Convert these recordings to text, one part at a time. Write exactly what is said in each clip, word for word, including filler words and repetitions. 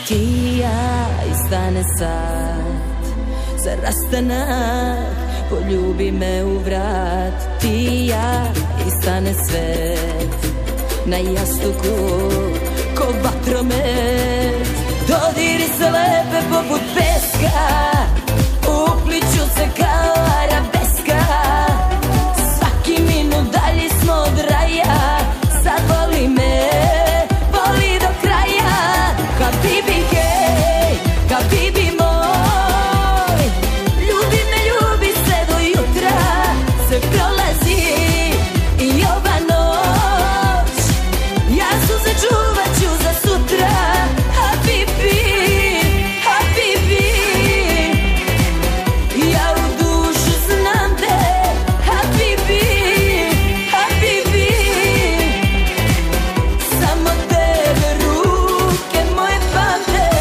Ti i ja i stane sad za rastanak, poljubi me u vrat. Ti i ja i stane svet na jastuku ko vatromet. Dodiri se lepe poput peska, upliću se kao arabeska. Svaki minut dalji smo od raja, sad voli me, voli do kraja. Habibi hej, habibi moj, ljubi me, ljubi sve do jutra. Sve prolazi i ova noć, ja suze čuvat ću za sutra. Habibi, habibi, ja u dušu znam te. Habibi, habibi, samo tebe ruke moje pamte.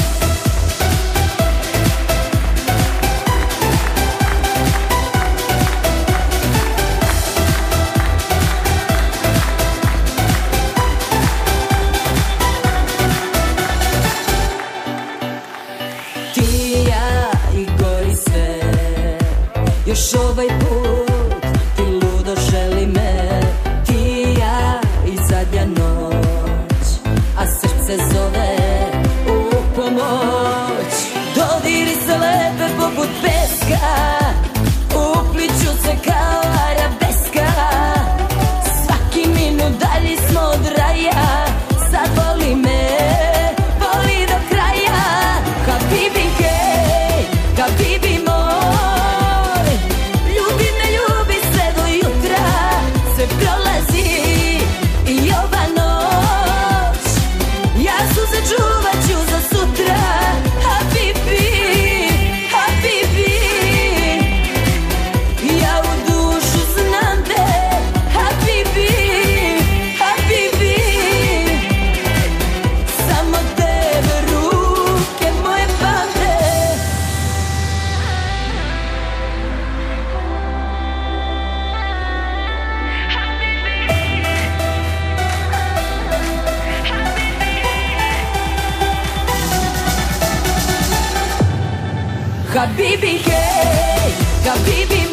Ti i ja i gori sve, još ovaj put ti ludo želi me. Ti i ja i zadnja noć, a srce zove u pomoć. Dodiri se lepe poput peska, upliću se kao arabeska. Svaki minut dalji smo od raja, sad voli me, voli do kraja. Habibi hej, habibi moj, ljubi me, ljubi sve do jutra. Sve prolazi i ova noć, ja suze čuvat ću za sutra. Habibi, habibi, ja u dušu znam te. Habibi, habibi, samo tebe ruke moje pamte. Habibi hej, habibi